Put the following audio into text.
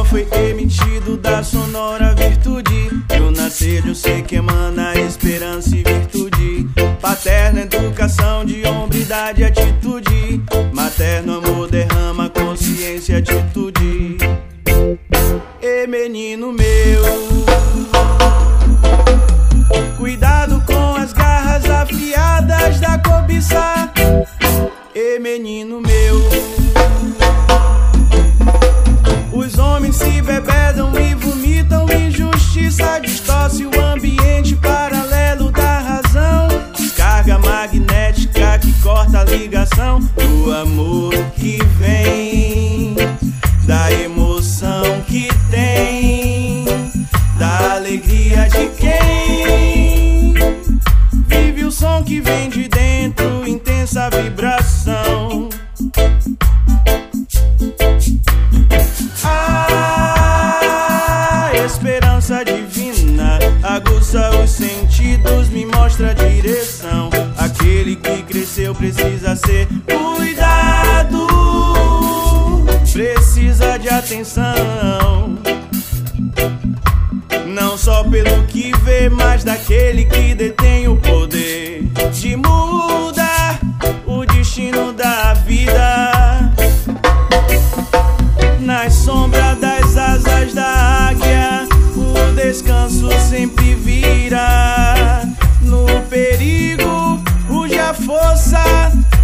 foi emitido da sonora virtude, e o nascer de um ser que emana esperança e virtude. Paterna educação de hombridade e atitude, materno amor derrama consciência e atitude. E menino meu, cuidado com as garras afiadas da cobiça. E menino meu, os homens se bebedam e vomitam injustiça, distorce o ambiente paralelo da razão, descarga magnética que corta a ligação do amor que vem, da emoção que tem, da alegria de quem vive o som que vem de dentro, intensa vibração. A esperança divina aguça os sentidos, me mostra a direção. Aquele que cresceu precisa ser cuidado, precisa de atenção, não só pelo que vê, mas daquele que detém o poder de mudar o destino da vida. Nas sombras das asas da águia, o descanso sempre virá. No perigo, ruge a força